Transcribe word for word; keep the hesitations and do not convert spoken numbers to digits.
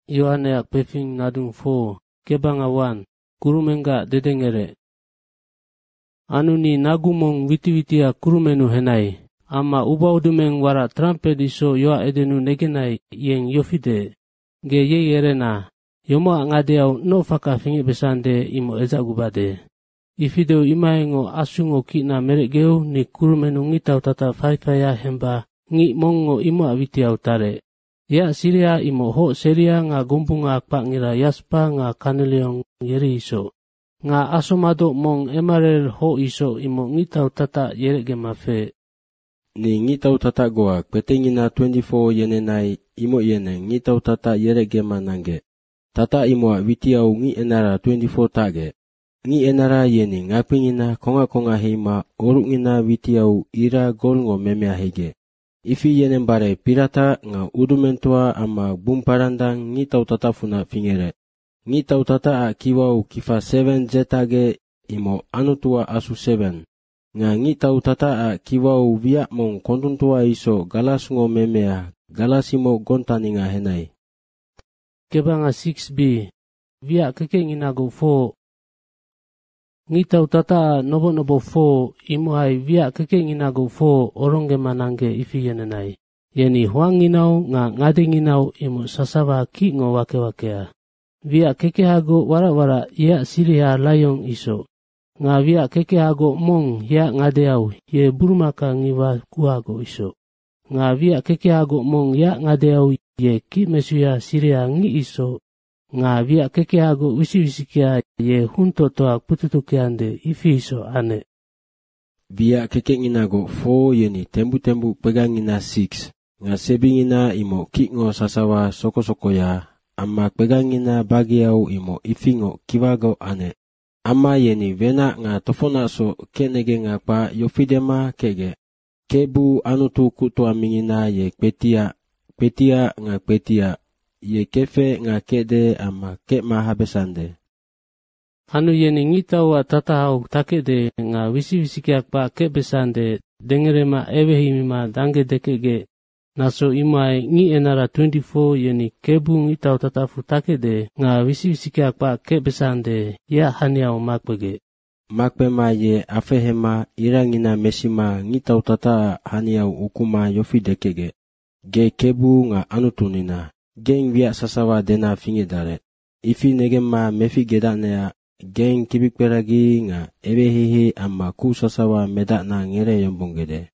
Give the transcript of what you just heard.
Yohaneak pefing nadung fo, kebangawan, kurumenga dedengere. Anu ni nagumong witi-witia kurumenu henai, ama ubaudumeng wara trumpet iso yoa edenu negenai yeng yofide. Ge ye yerena, yomo ngadeau no faka fingi besande imo ezagubade. Ifideu imaengo asungo kina meregeu ni kurumenu ngitau tata faifaya hemba, ngi mongo imo awitiau tare. Ya siria imo ho seria nga gumbunga akpa ngira yaspa nga kaneleong yeri iso. Nga asomado mong emerald ho iso imo ngitau tata yerege mafe. Ni ngitau tata goa petengina twenty-four yenenai imo yene ngitau tata yerege manange. Tata imo witiau ngi enara twenty-four tage. Ngi enara yeni ngapingina konga-konga heima orungina witiau ira golngo memea hege. Ifi yenen bare pirata nga udumentua ama bumparandang ngitau tata funa fingere. Ngitau tata a kiwau kifa seven zetage imo anutua asu seven. Nga ngitau tata a kiwau via mong kontuntua iso galas ngo memea galasimo gontaninga henai. Kebanga six b. Via keke nginago fo. Ngitau tata nobo-nobo fo imo hai via keke nginago fo oronge manange ifi yenenai. Yeni huang nginau nga ngade nginau imo sasawa ki ngo wake-wakea. Via keke hago wara-wara ia siriha layong iso. Nga via keke hago mong ia ngadeau ye burumaka ngiwa kuago iso. Nga via keke hago mong ia ngadeau ye ki mesuya siriha ngi iso. Nga via keke hago wisi-wisikia ye hunto toa pututukiande ifi iso ane. Via keke nginago fo yeni tembu-tembu pegangina six. Nga sebingina imo kingo sasawa soko-soko ya. Ama pegangina bagiau imo ifingo kiwago ane. Ama yeni vena nga tofona so kenege nga pa yofidema kege. Kebu anutu kutua mingina ye kpetia. Kpetia nga kpetia. Ye kefe nga kede ama kema habesande. Anu yeni ngitawa tatahau takede nga wisi-wisikiak pa kebesande dengerema ewehimima dange dekege. Naso imai ngi enara twenty-four yeni kebu ngitau tatafu takede nga wisi-wisikiak pa kebesande ya haniau makbege. Makpema ye afehema irangina mesima ngitau tata haniau ukuma yofi dekege. Ge kebu nga anutunina. Geng via sasawa dena fingedare. Ifi negema mefi gedanea. Geng kibikperagi nga ebehehe ama ku sasawa medakna ngere yombongede.